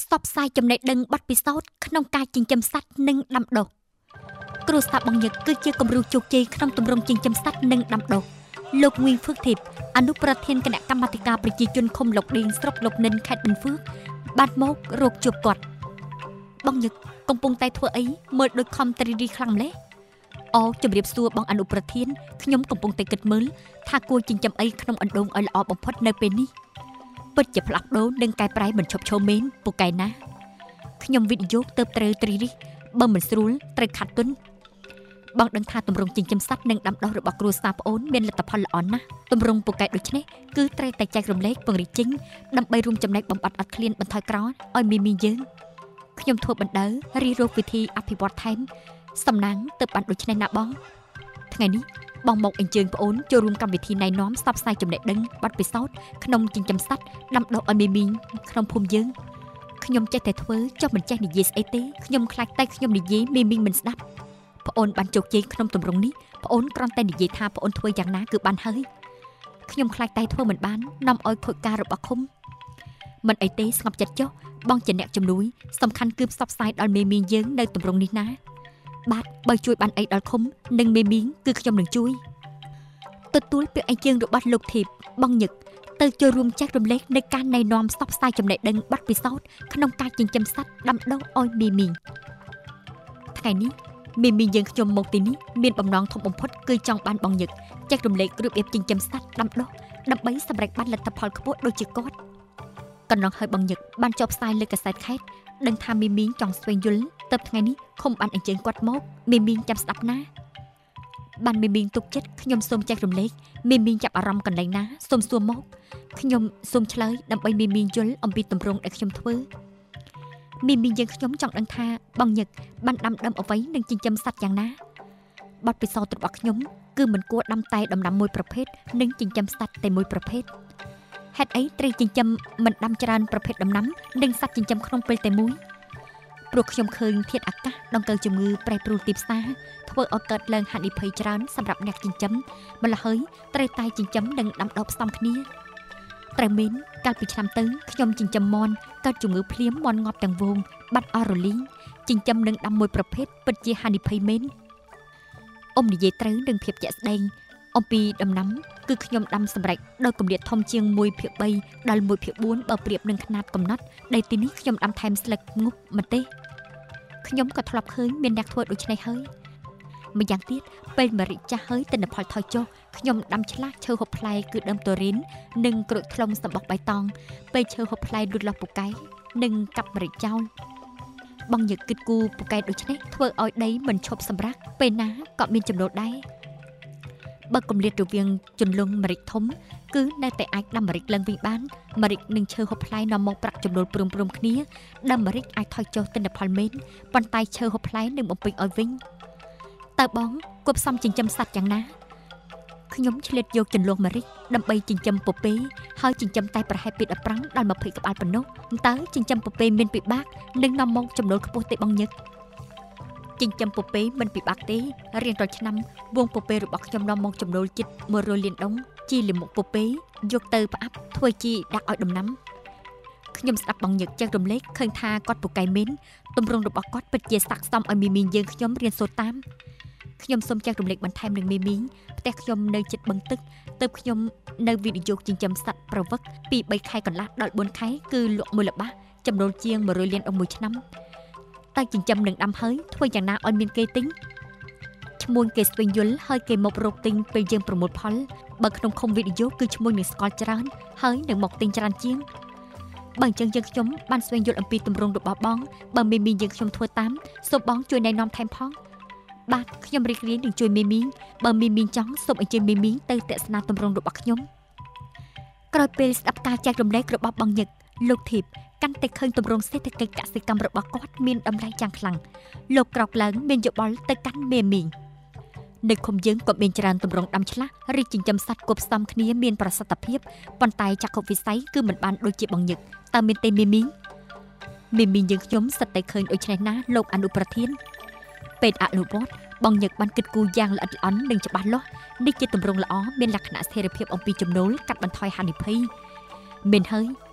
សពសាយចំណេះដឹងបទពិសោធន៍ក្នុងការចិញ្ចឹមសត្វនិងដាំដុះគ្រួសារបងញឹកគឺជាគំរូជោគជ័យក្នុងទម្រង់ចិញ្ចឹមសត្វនិងដាំដុះលោកងុយហ្វឹកធីបអនុប្រធានគណៈកម្មាធិការប្រជាជនឃុំលុកឌីងស្រុកលុកនិនខេត្តបន្ទាយបានមករកជួបគាត់បងញឹកកំពុងតែធ្វើអីមើលដូចខំត្រីរីខ្លាំងម្ល៉េះអូជំរាបសួរបងអនុប្រធានខ្ញុំកំពុងតែគិតមើលថាគួរចិញ្ចឹមអីក្នុងអណ្ដូងឲ្យល្អបំផុតនៅពេលនេះពិតជាផ្លាស់ប្ដូរនិងកែប្រែមិនឈប់ឈរមែនពូកែណាខ្ញុំវិនិយោគទៅត្រូវត្រីរីបើមិនស្រួលត្រូវខាត់ទុនបងដឹងថាទម្រង់ចិញ្ចឹមសត្វនិងដាំដុះរបស់គ្រួសារប្អូនមានលទ្ធផលល្អណាស់ទម្រង់ពូកែដូចនេះគឺត្រូវតែចែករំលែកពង្រីកចេញដើម្បីរួមចំណែកបំបត្តិអត់ឃ្លានបន្ថយក្រោយឲ្យមីយើងខ្ញុំធ្វើបណ្ដៅរៀបរកវិធីអភិវឌ្ឍថែមសំណាងទៅបានដូចនេះណាបងថ្ងៃនេះបងមកអញ្ជើញប្អូនចូលរួមកម្មវិធីណែនាំផ្សព្វផ្សាយចំណេះដឹងបទពិសោធន៍ក្នុងចិញ្ចឹមសត្វដាំដុះឲ្យមីក្នុងភូមិយើងខ្ញុំចេះតែធ្វើចុះមិនចេះនិយាយស្អីទេខ្ញុំខ្លាចតែខ្ញុំនិយាយមីមិនស្ដាប់ប្អូនបានជោគជ័យក្នុងទម្រង់នេះប្អូនគ្រាន់តែនិយាយថាប្អូនធ្វើយ៉ាងណាគឺបានហើយខ្ញុំខ្លាចតែធ្វើមិនបាននាំឲ្យខូចការរបស់ឃុំមិនអីទេស្ងប់ចិត្តចុះបងជាអ្នកជំនួយសំខាន់គឺផ្សព្វផ្សាយដល់មីយើងនៅទម្រង់នេះណាបាទបើជួយបានអីដល់ឃុំនិងមីងគឺខ្ញុំនឹងជួយទទួលពាក្យអញ្ជើញរបស់លោកធីបបងញឹកទៅចូលរួមចែករំលែកនៃការណែនាំផ្សព្វផ្សាយចំណេះដឹងបទពិសោធន៍ក្នុងការចិញ្ចឹមសត្វដាំដុះឲ្យមីថ្ងៃនេះមីយើងខ្ញុំមកទីនេះមានបំណងធំបំផុតគឺចង់បានបងញឹកចែករំលែករបៀបចិញ្ចឹមសត្វដាំដុះដើម្បីសម្រេចបានលទ្ធផលខ្ពស់ដូចជាគាត់កន្លងហើយបងញឹកបានចុះផ្សាយលើកាសែតខេត្តដឹងថាមីចង់ស្វែងយល់ទៅថ្ងៃនេះឃុំបានអញ្ជើញគាត់មកមីចាំស្ដាប់ណាបានមីទុកចិត្តខ្ញុំសូមចែករំលែកមីចាប់អារម្មណ៍កន្លែងណាសូមសួរមកខ្ញុំសូមឆ្លើយដើម្បីមីយល់អំពីទម្រង់ដែលខ្ញុំធ្វើមីយើងខ្ញុំចង់ដឹងថាបងញឹកបានដាំដើមអ្វីនិងចិញ្ចឹមសត្វយ៉ាងណាបទពិសោធន៍របស់ខ្ញុំគឺមិនគួរដាំតែដំណាំមួយប្រភេទនិងចិញ្ចឹមសត្វតែមួយប្រភេទហេតុអីត្រីចិញ្ចឹមមិនដាំច្រើនប្រភេទដំណាំនិងសត្វចិញ្ចឹមក្នុងពេលតែមួយព្រោះខ្ញុំឃើញធាតុអាកាសដង្កូវជំងឺប្រែប្រួលទីផ្សារធ្វើឲ្យកើតឡើងហានិភ័យច្រើនសម្រាប់អ្នកចិញ្ចឹមម្ល៉េះហើយត្រូវតែចិញ្ចឹមនិងដាំដុះផ្សំគ្នាត្រូវមែនកាលពីឆ្នាំទៅខ្ញុំចិញ្ចឹមមាន់កើតជំងឺភ្លាមមាន់ងាប់ទាំងវងបាត់អស់រលីងចិញ្ចឹមនិងដាំមួយប្រភេទពិតជាហានិភ័យមែននិយាយត្រូវនឹងភាពជាក់ស្ដែងអំពីដំណាំគឺខ្ញុំដាំសម្រេចដោយគម្លាតធំជាង 1/3 ដល់ 1/4 បើប្រៀបនឹងຂະຫນាតកំណត់ដែលទីនេះខ្ញុំដាំថែមស្លឹកងប់ម្ទេសខ្ញុំក៏ធ្លាប់ឃើញមានអ្នកធ្វើដូច្នេះហើយម្យ៉ាងទៀតពេលម្រេចចាស់ហើយទិន្នផលថយចុះខ្ញុំដាំឆ្លាស់ឈើហូបផ្លែគឺដើមតូរីននិងក្រូចថ្លុងសម្បុកបៃតងពេលឈើហូបផ្លែលូតលាស់ពូកែនិងកាប់ម្រេចចោលបងញឹកគិតគូពូកែដូច្នេះធ្វើឲ្យដីមិនឈប់សម្រាកពេលណាក៏មានចំណូលដែរបើគម្លាតរវាងជន្លង់ម្រេចធំគឺនៅតែអាចដាំម្រេចឡើងវិញបានម្រេចនិងឈើហូបផ្លែនាំមកប្រាក់ចំណូលព្រមគ្នាដាំម្រេចអាចថយចុះទិន្នផលមែនប៉ុន្តែឈើហូបផ្លែនឹងបំពេញឲ្យវិញតើបងគួបផ្សំចិញ្ចឹមសត្វយ៉ាងណាខ្ញុំឆ្លៀតយកចន្លោះម្រេចដើម្បីចិញ្ចឹមពពែហើយចិញ្ចឹមតែប្រហែលពី15ដល់20ក្បាលប៉ុណ្ណោះតើចិញ្ចឹមពពែមានពិបាកនិងនាំមកចំណូលខ្ពស់ទេបងញឹកចិញ្ចឹមពពែមិនពិបាកទេរៀងរាល់ឆ្នាំវងពពែរបស់ខ្ញុំនាំមកចំណូលជិត100លានដុំជីលាមកពពែយកទៅផ្អាប់ធ្វើជីដាក់ឲ្យដំណាំខ្ញុំស្ដាប់បងញឹកចែករំលែកឃើញថាគាត់ពូកែមែនទម្រង់របស់គាត់ពិតជាស័ក្តិសមឲ្យមីយើងខ្ញុំរៀនសូត្រតាមខ្ញុំសូមចែករំលែកបន្ថែមនឹងមីផ្ទះខ្ញុំនៅជិតបឹងទឹកទើបខ្ញុំនៅវិនិយោគចិញ្ចឹមសត្វប្រវឹកពី3ខែកន្លះដល់4ខែគឺលក់មួយល្បះចំណូលជាង100លានដុំមួយឆ្នាំតែចិញ្ចឹមនឹងដាំហើយធ្វើយ៉ាងណាឲ្យមានគេទិញឈ្មួញគេស្វែងយល់ហើយគេមករកទិញពេលយើងប្រមូលផលបើក្នុងឃុំវិនិយោគគឺឈ្មួញនឹងស្គាល់ច្រើនហើយនឹងមកទិញច្រើនជាងបើអញ្ចឹងយើងខ្ញុំបានស្វែងយល់អំពីទម្រង់របស់បងបើមីយើងខ្ញុំធ្វើតាមសូមបងជួយណែនាំថែមផងបាទខ្ញុំរីករាយនឹងជួយមីបើមីចង់សូមអញ្ជើញមីទៅទស្សនាទម្រង់របស់ខ្ញុំក្រោយពេលស្ដាប់ការចែករំលែករបស់បងញឹកលោកធីបកាន់តែឃើញទម្រង់សេដ្ឋកិច្ចកសិកម្មរបស់គាត់មានតម្លៃយ៉ាងខ្លាំងលោកក្រោកឡើងមានយោបល់ទៅកាន់មីនៅឃុំយើងក៏មានច្រើនទម្រង់ដាំឆ្លាស់រីកចិញ្ចឹមសត្វគប់ផ្សំគ្នាមានប្រសិទ្ធភាពប៉ុន្តែចក្ខុវិស័យគឺមិនបានដូចជាបងញឹកតើមានទេមីយើងខ្ញុំសិតតែឃើញដូចនេះណាលោកអនុប្រធានពេលអនុវត្តបងញឹកបានគិតគូរយ៉ាងល្អិតល្អន់និងច្បាស់លាស់នេះជាទម្រង់ល្អមានលក្ខណៈស្ថិរភាពអំពីចំណូលកាត់បន្ថយហានិភ័យមែនហើយ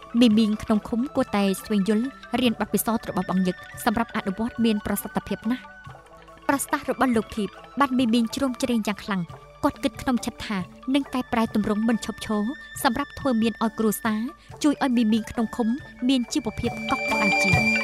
មីមីងក្នុងឃុំគួរតែស្វែងយល់រៀនបទពិសោធន៍របស់បងញឹកសម្រាប់អនុវត្តមានប្រសិទ្ធភាពណាស់ប្រសាសន៍របស់លោកធីបបានមីមីងជ្រុំជ្រែងយ៉ាងខ្លាំងគាត់គិតក្នុងចិត្តថានឹងកែប្រែទម្រង់មិនឈប់ឈរសម្រាប់ធ្វើមានឲ្យគ្រួសារជួយឲ្យមីមីងក្នុងឃុំមានជីវភាពកក់ក្ដៅជាង